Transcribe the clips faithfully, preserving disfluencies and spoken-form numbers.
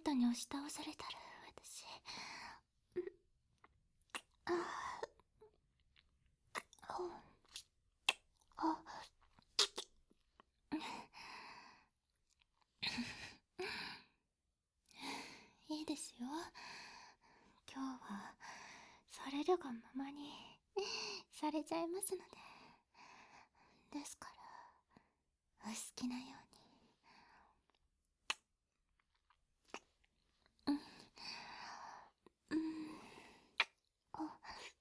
トに押し倒されたら、私。ああ、あ、いいですよ。今日は、されるがままに、されちゃいますので。ですから、お好きなように。うん、うん、あ、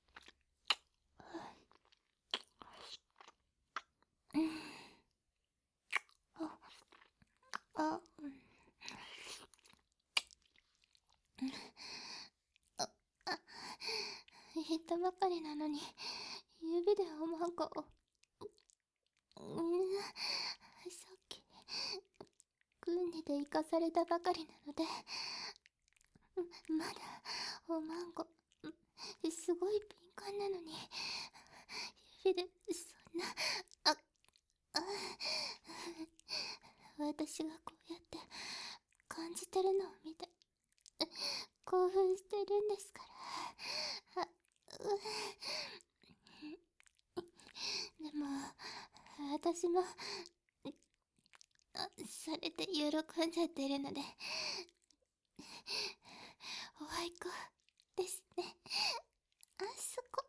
うん、あ、あ、うん、あ、あ、言ったばかりなのに、指でおまんこを、うん、さっき、軍にで生かされたばかりなので、まだ、おまんこ、すごい敏感なのに、指で、そんな、あ、あ、私がこうやって感じてるのを見て、興奮してるんですから。あ、でも、私も、あ、されて喜んじゃってるので、おあいこですね。あそこ。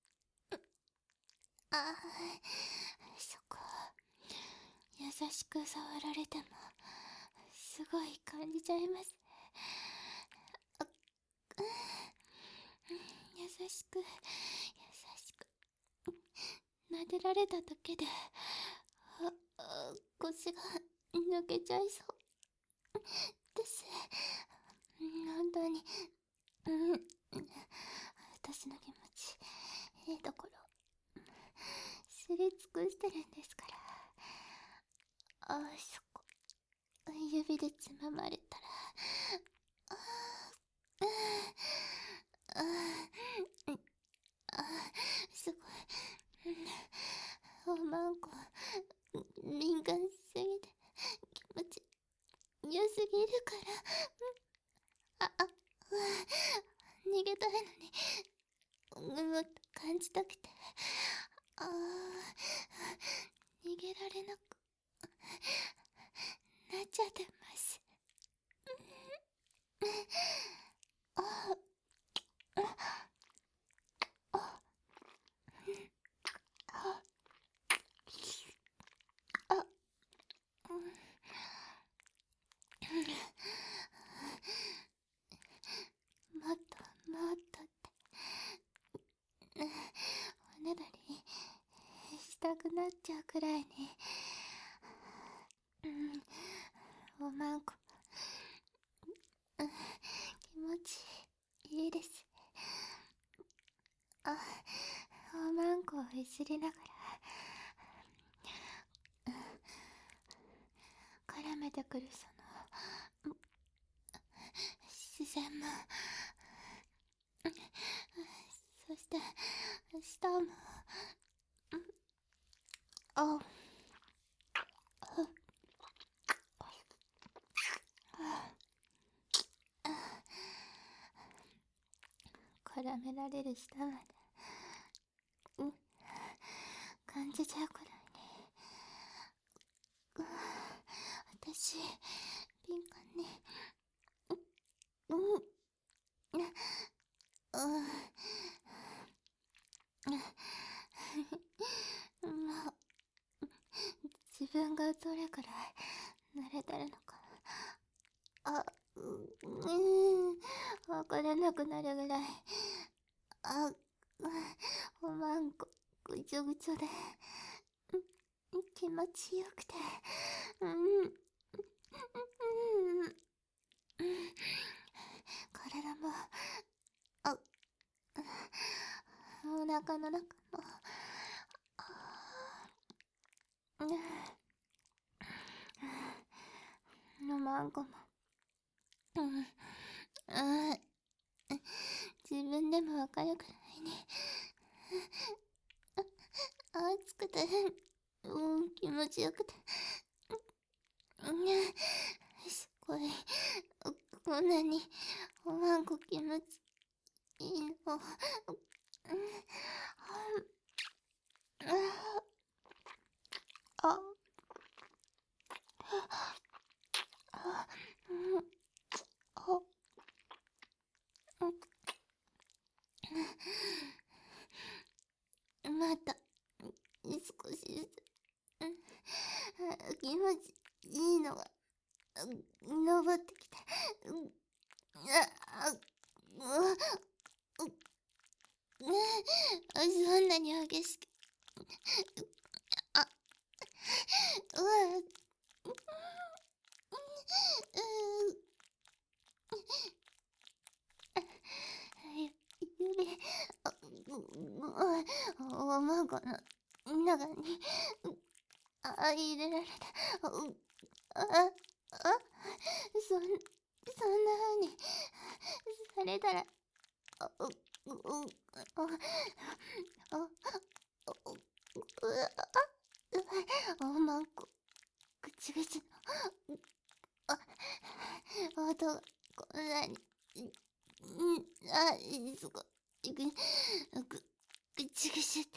あ、そこ。優しく触られても、すごい感じちゃいます。あ、優しく、優しく、撫でられただけで、あ、あ、腰が抜けちゃいそうです。本当に、うん、私の気持ち、いいところ、知り尽くしてるんですから。あそこ、指でつままれたら、ああ、ああ、すごい、おまんこ、敏感すぎて、気持ち、良すぎるから、あ、あ、逃げたいのに、もっと感じたくて、ああ、逃げられなくなっちゃってます。あ、あ、あ、あ、あ、うん、もっともっとって、おねだりしたくなっちゃうくらいに、うん、おまんこ、うん、気持ちいいです。あ、おまんこをいじりながら、絡めてくるその視線も、そして舌も、あ、絡められる舌まで、うん、感じちゃうくらいに、うん、私敏感に、うん、うん、うん、もう自分がどれくらい慣れてるのか、あ、うん、わからなくなるぐらい、あ、おまんこぐちょぐちょで、気持ちよくて、うん、うん、体も、あ、お腹の中も、のまんこも、うん、あ、自分でもわかるくらいに、熱くて、うん、気持ちよくて、うん、すごい、 こんなにおまんこ気持ちいいの。うんあ、あ、あ、うん、あ、うん、また、少しずつ、うん、気持ちいいのが、うん、登ってきた。うん、あ、あ、う、う、そんなに激しく、あ、うわ、う、う、指、あ、おまごの中に、あ、入れられた。う、あ、あ、そん、そんな風にされたら、あ、う、う、あ、あ、う、う、あ、おまんこ、ぐちぐちの、あ、音がこんなに、うん、あ、すごい、ぐ、ぐ、ぐちぐちって、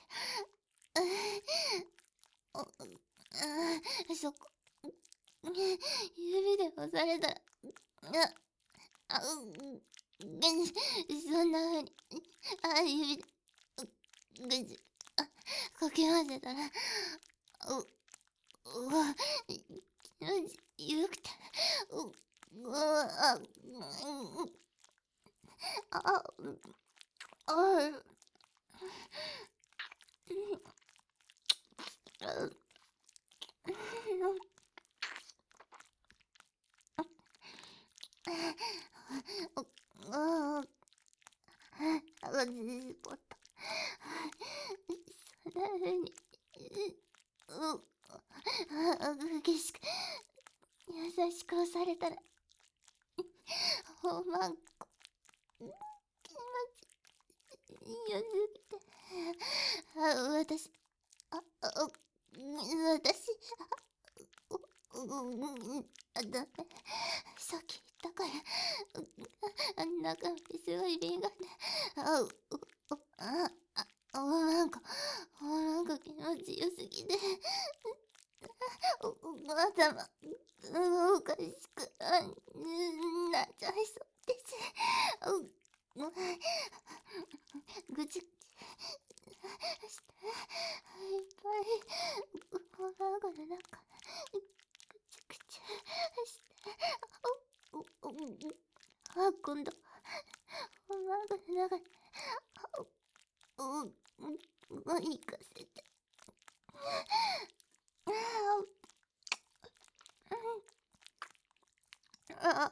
あ、あ、そこ、指で押されたら、あ、あ、うん、そんな風に、あ、指で、ぐち、あ、かき混ぜたら、う、うわ、気持ちよくて、う、うわ、あ、うん、あ、うん、あ、うん、あ、あ、あ、じぽっと。そんな風に、う、あ、激しく、優しく押されたら、おまんこ、気持ちよすぎて、あ、私、あ、あ、私、う、う、あ、ダメ。さっき言ったから、あ、中身すごい敏感で、あ、う、あ、あ、おまんこ、おまんこ気持ちよすぎて、お、頭、おかしく、あ、なっちゃいそうです。う、ぐちぐちして、いっぱい、おまんこの中、ぐちぐちして、お、お、あ、今度、おまんこの中に、お、お、行かせて。あ、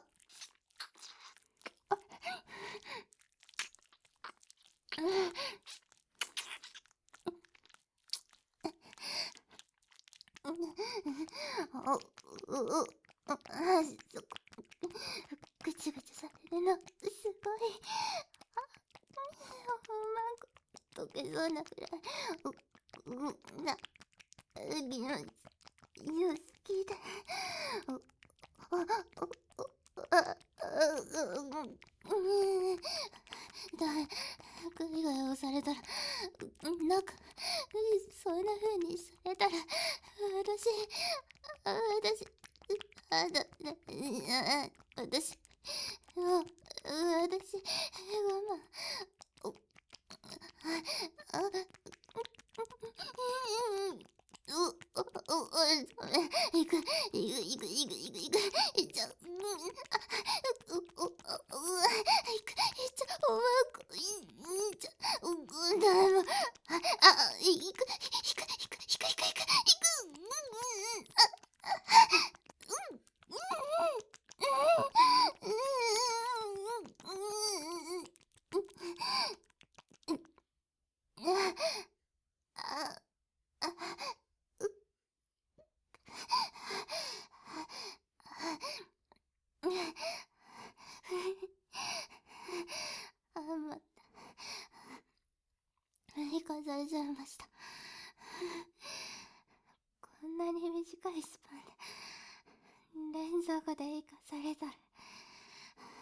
お、う、う、あ、そこ、ぐちぐちされるの、すごい、あ、おまんこ、溶けそうなくらい、う、う、な、気持ちよすぎて、お、あ、あ、あ、うん、だ、首が押されたら、なんか、そんな風にされたら、私、私、あ、だ、だ、私、もう、私、我慢、お、あ、う、お、お、お、お、いく、いく、いく、いく、いく、いく、いっちゃう、うん、あ、う、お、お、うわ、いく、いっちゃう、おまんこ、い、いっちゃう、うん、だめ、あ、あ、いく、いく、いく、いく、いく、いく、いく、いく、うん、うん、あ、うん、うん、うん、うん、うん、うん、うん、あ、あ、あ、また、生かされちゃいました。こんなに短いスパンで連続で生かされたら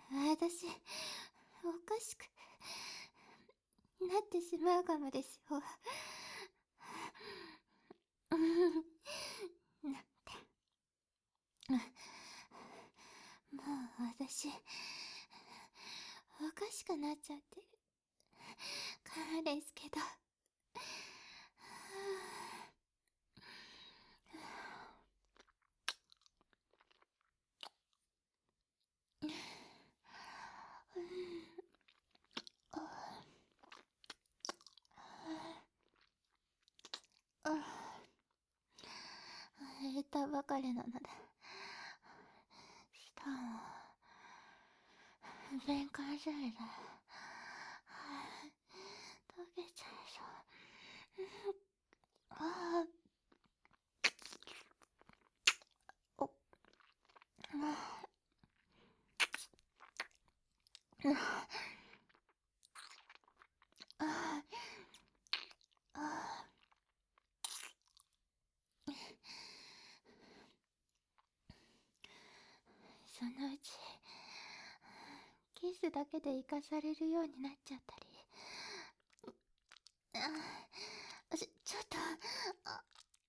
私、おかしくなってしまうかもですよ。なんて。もう私、おかしくなっちゃってるからですけど。入れたばかりなので、舌も弁管剤で溶けちゃいそう。ああ、お、ああ、そのうちキスだけで生かされるようになっちゃったり。あ、ちょちょっと、あ、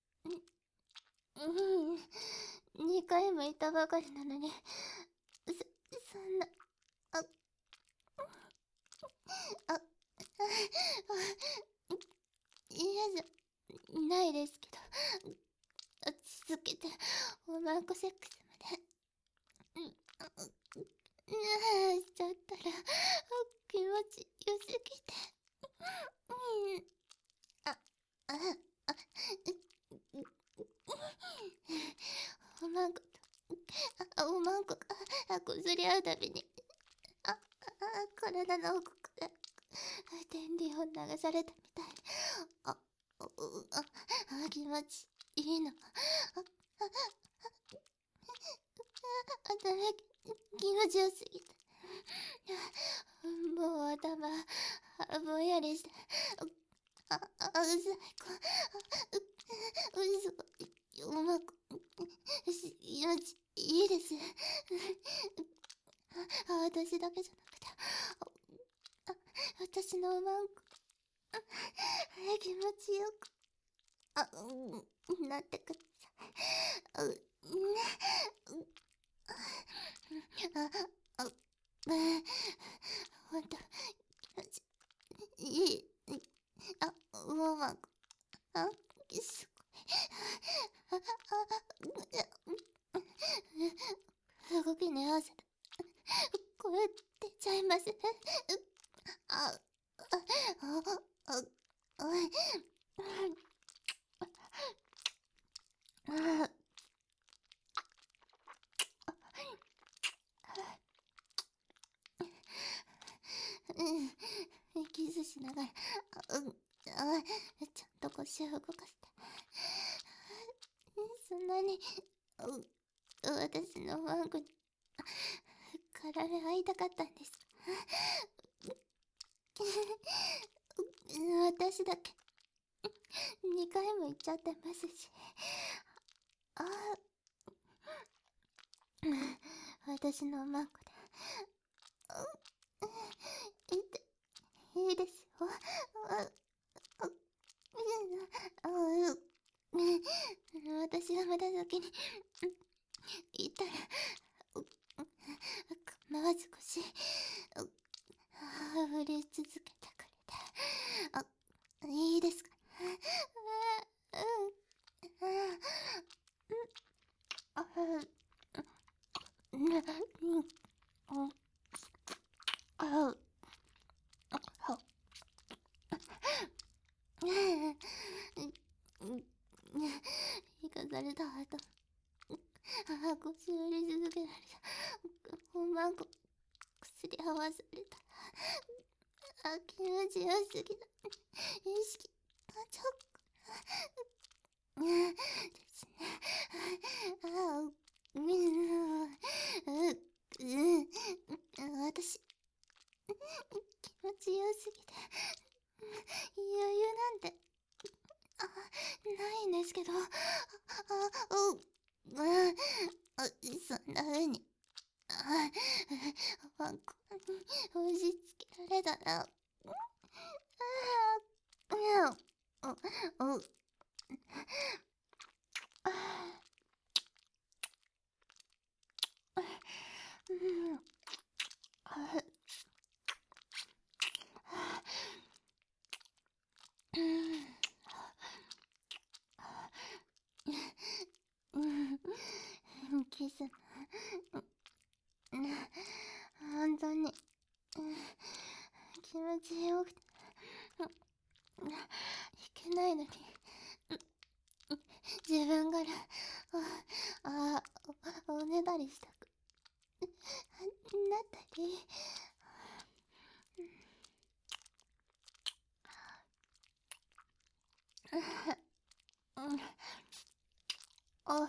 うん、にかいも言ったばかりなのに、そそんな、あ、あ、あ、嫌じゃないですけど、続けておまんこセックスまで、うん、うん、しちゃったら気持ちよすぎて、うん、あ、あ、あ、おまんこ、あ、おまんこがこすり合うたびに、あ、あ、体の奥から電流を流されたみたいに、あ、あ、あ、気持ちいいの。あ、あ、働き気持ちよすぎて、もう頭ぼんやりして、あ、あ、最高、う、うそ、うまく、し、よち、いいです。あ、私だけじゃなくて、あ、私のおまんこ、気持ちよく、あ、うん、なってください。う、ね、あ、あ、ほんと、いい、あ、おまんこ、あ、すごい、あ、あ、動きに合わせて、これ出ちゃいます。あ、あ、あ、あ、おい、あ、うん、キスしながら、あ、うん、あ、ちゃんと腰を動かして。そんなに、う、私のワンコに、体会いたかったんですか？私だけ、にかいも言っちゃってますし。あ、私のマンコで、いいいいですよ。あ、あ、あ、私がまだ先に言ったら、構わず腰、振り続けてくれて、あ、いいですか？うん、あ、うん、うん、あ、あ、生かされた後、あ、腰振り続けられた。ほんまんこ、薬合わされた。あ、気持ちよすぎた。意識がちょっと、ですね。あ、うん、うん、うん、私、気持ちよすぎて、余裕なんて、あ、ないんですけど、あ、あ、うん、あ、そんな風にあ、ワンコ、押し付けられたな。ああ、う、う、う、あうん、あうん、キス、うん、本当に、うん、気持ちよくて、うん、いけないのに、自分から、あ、あ、お、おねだりしたくなったり、うん、お、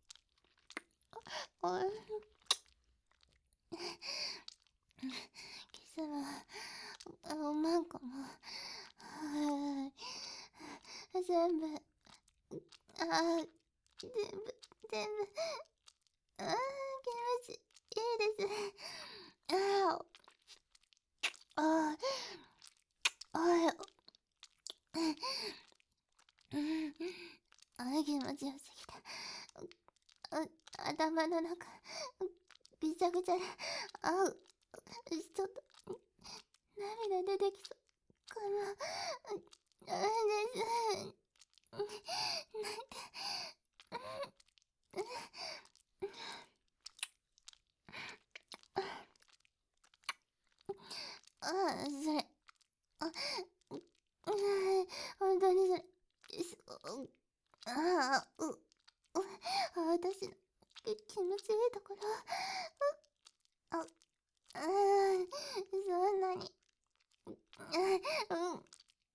お、キスは、おまんこも、全部、あー、全部、全部、あー、気持ちいいです。あー、あー、あー、うん、あー、気持ちよすぎた。あ、頭の中、ぐちゃぐちゃで、あう、ちょっと、涙出てきそう。かも、あーです。なんて、ああ、それ、あ、うん、本当にそれ、そああ、う、う、私の気持ちいいところ、あ、うん、そんなに、うん、うん、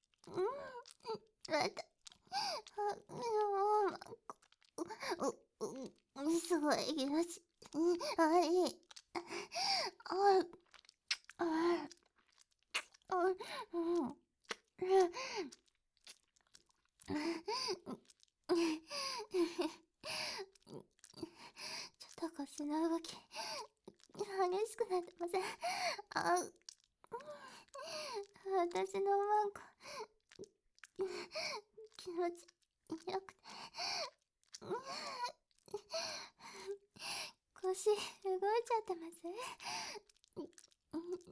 また、あ、もう、う、う、すごい気持ち、うん、あ、いい、あ、あ、あ、うん、うん、ちょっと腰の動き、激しくなってません？あ、私のワンコ、気持ちよくて、腰動いちゃってます？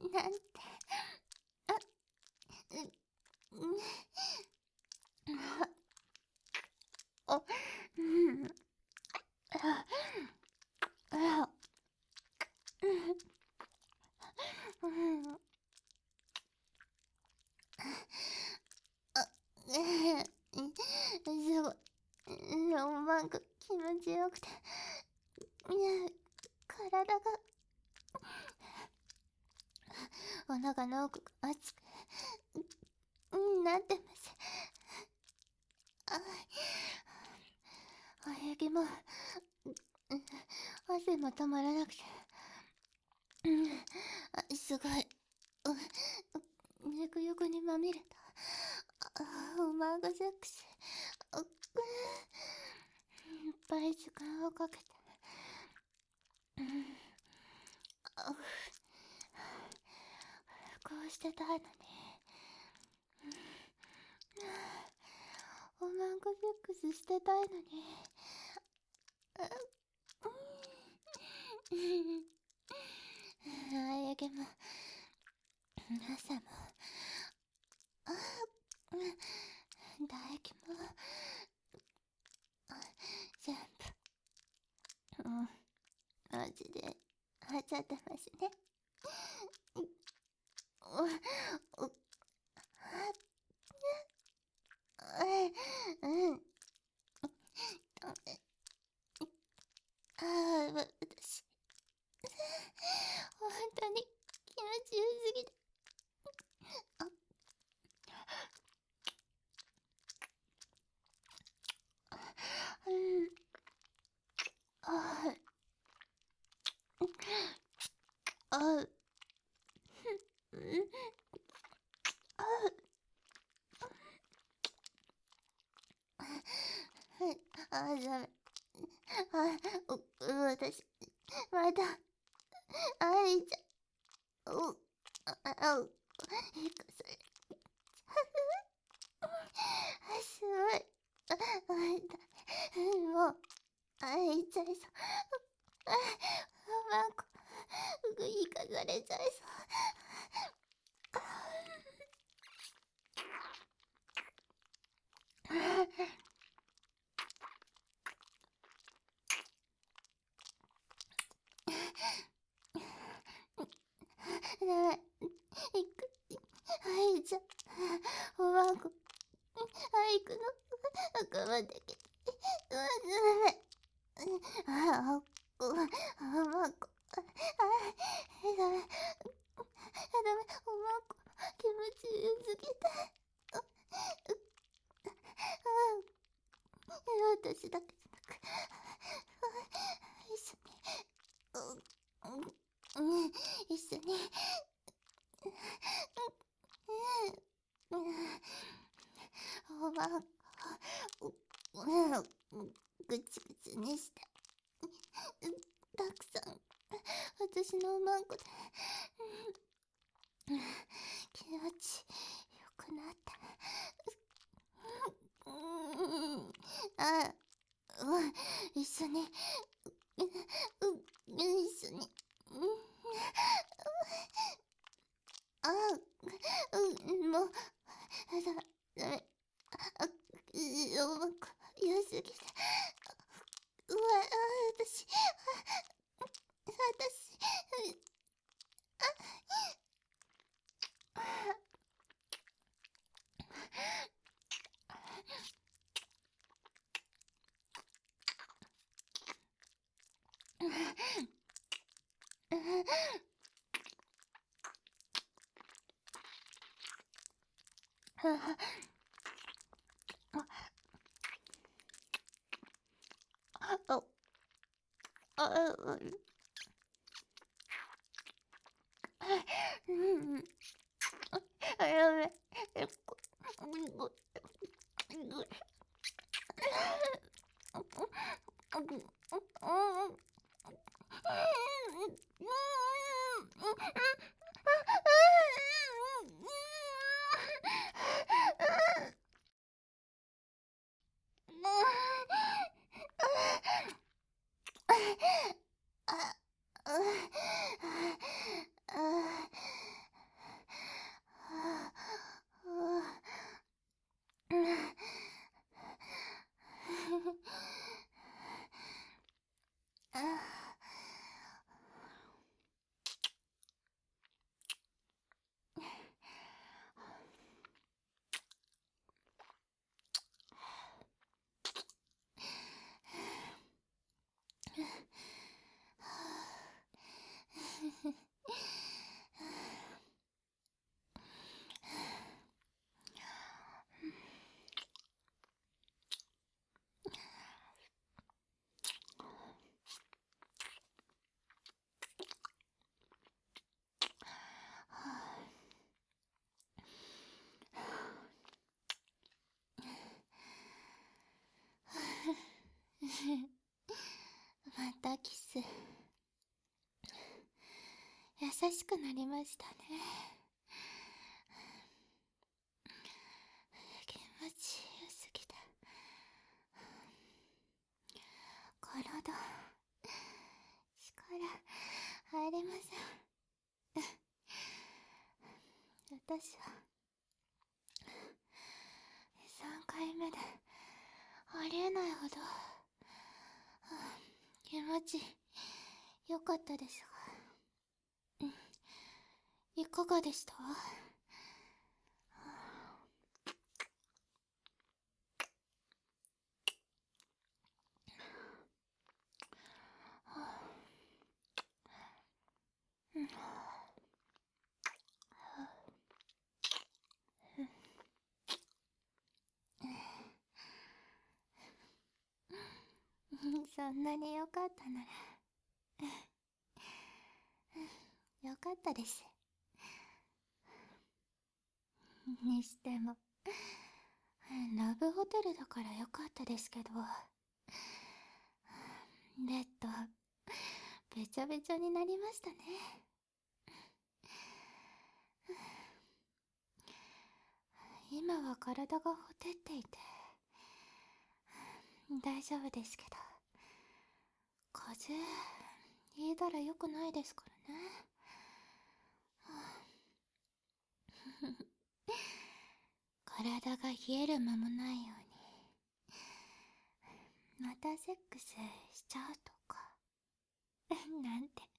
なんて、あ、う、うん、あ、うん、あ、あ、うん、あ、ねえ、すごい、ロマンが気持ちよくて、ねえ、体が、お腹の奥が熱く、うん、なってます。あ、喘ぎも、うん、汗も止まらなくて、うん、あ、すごい、うん、肉欲にまみれた、あ、おまんがセックス、あ、うん、いっぱい時間をかけて、うん、あ、こうしてたいのに、おまんがセックスしてたいのに、うん、あやけも、朝も、あ、うん、唾液も、あ、全部、うん、マジで、はっちゃってますね。う、う、うん、うん、ああ、私、本当に気持ちよすぎて、あ、うん、あ、あ、うん、あ、あ、ダメ。あ、う、私、まだ、 あいちゃん、う、あ、あ、う、いいか、それ。すごい。あ、あいた。もう、あいちゃいそう。あ、マンコ、いかされちゃいそう。ねえ、いく、あいちゃん、おまんこ、あいくの、仲間だけ、うわ、ダメ。あ、お、おまんこ、あ、ダメ、ダメ、おまんこ、気持ちよすぎて。私だけじゃなく、一緒に、うん、うん、一緒に、うん、おまんこ、うん、ぐちぐちにして、たくさん、私のおまんこで、うん、気持ちよくなった。うん、あ、うん、一緒に、うん、一緒に、うん、あ、うん、もう、だ、ダメ、あ、おまんこ、良すぎて、うわ、私、私、あ、あ、うん、あ、やべ、え、こ、ご、ご、またキス、優しくなりましたね。気持ちよすぎて、体、力入りません。私はさんかいめでありえないほど気持ちよかったですが、いかがでした？そんなによかったならよかったです。にしてもラブホテルだからよかったですけど、ベッドべちゃべちゃになりましたね。今は体がほてっていて大丈夫ですけど、風邪ひいたらよくないですからね。体が冷える間もないようにまたセックスしちゃうとかなんて